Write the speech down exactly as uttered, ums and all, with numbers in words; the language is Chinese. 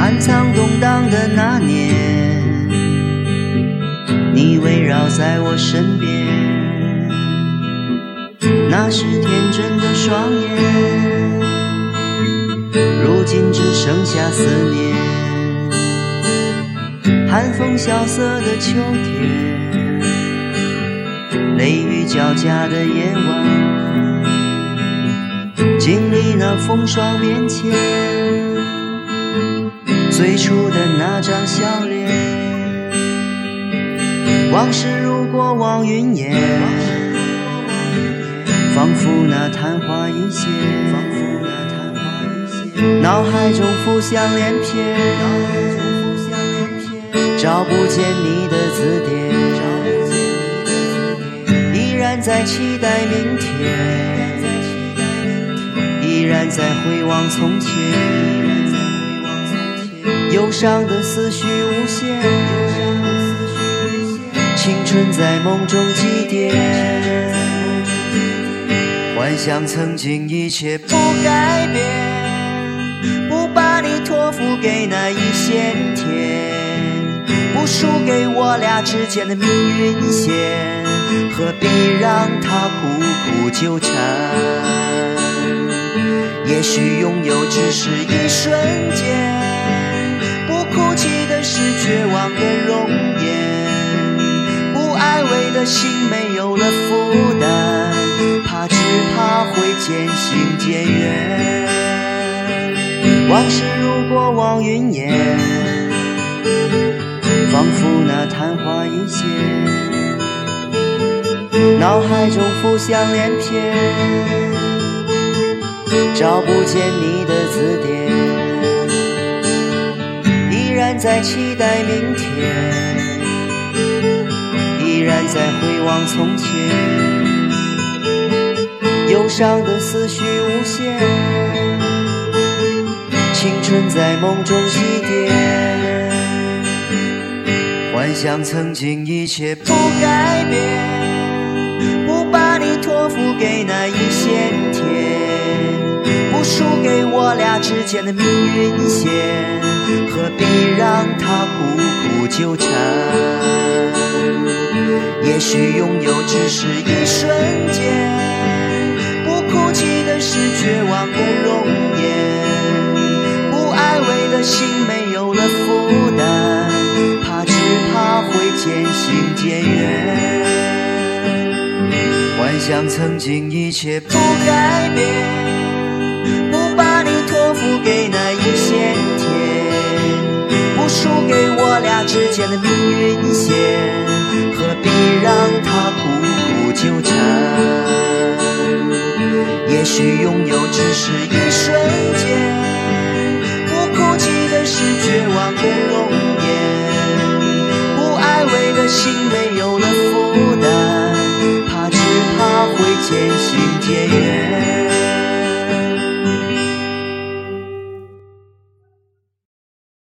暗藏动荡的那年，你围绕在我身边，那是天真的双眼，如今只剩下思念。寒风萧瑟的秋天，雷雨交加的夜晚，经历那风霜变迁，最初的那张笑脸，往事如过往云烟，仿佛那昙花一现，脑海中浮想联翩，找不见你的字典，依然在期待明天，依然在回望从前，忧伤的思绪无限，青春在梦中祭奠，幻想曾经一切不改变，不把你托付给那一线天，不输给我俩之间的命运线，何必让它苦苦纠缠？也许拥有只是一瞬间，不哭泣的是绝望的容颜，不安慰的心没有了负担，怕只怕会渐行渐远。往事如过往云烟，仿佛那昙花一现，脑海中浮想联翩，找不见你的字典，依然在期待明天，依然在回望从前，忧伤的思绪无限，青春在梦中祭奠，幻想曾经一切不改变，不把你托付给那一线天，不输给我俩之间的命运线，何必让它苦苦纠缠？也许拥有只是一瞬间，不哭泣的是绝望的容颜，不安慰的心没有了负担，怕只怕会渐行渐远。幻想曾经一切不改变，不把你托付给那一线天，不输给我俩之间的命运线，何必让它苦苦纠缠？也许拥有只是一瞬间，不哭泣的是绝望的容颜，不安慰的心没有了负担，怕只怕会渐行渐远。